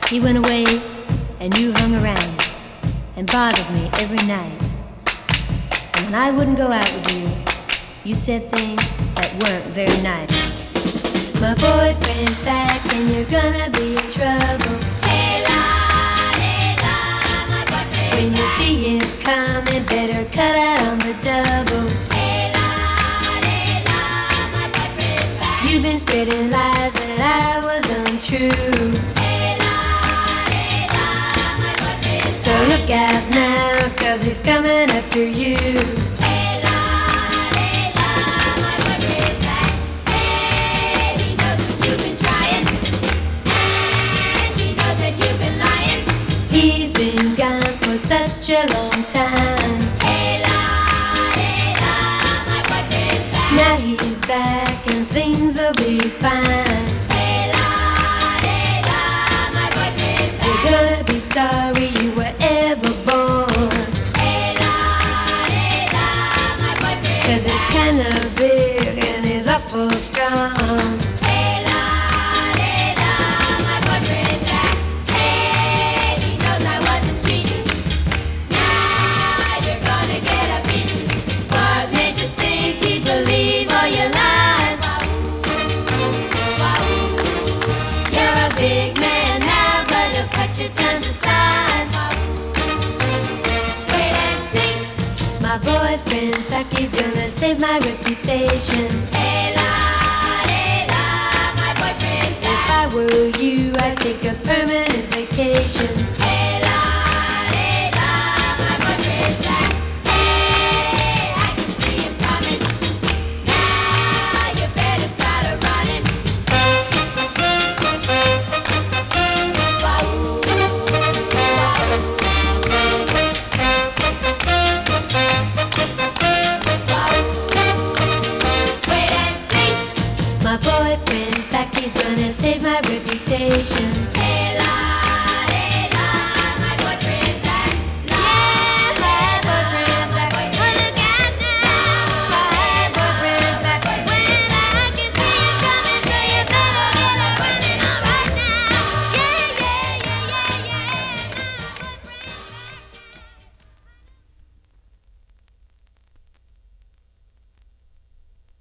He went away and you hung around and bothered me every night. And when I wouldn't go out with you, you said things that weren't very nice. My boyfriend's back and you're gonna be in trouble. Hey la, my boyfriend's when you see him coming, better cut out on the double. Hey la, my boyfriend's back. You've been spreading lies that I was untrue. Hey la, my boyfriend's so look out now, 'cause he's coming after you. He's been gone for such a long time. Hey la, my boyfriend's back. Now he's back and things will be fine. Hey la, my boyfriend's back. You're gonna be sorry you were ever born. Hey la, my boyfriend's 'cause it's kinda big and he's awful strong. Believe all your lies. You're a big man now, but he'll cut you down to size. Wait and see. My boyfriend's back, he's gonna save my reputation. Hey la, my boyfriend's back. If I were you, I'd take a permanent vacation. Hey la, my boyfriend's back. Hey, I can see him coming. My boyfriend's back, he's gonna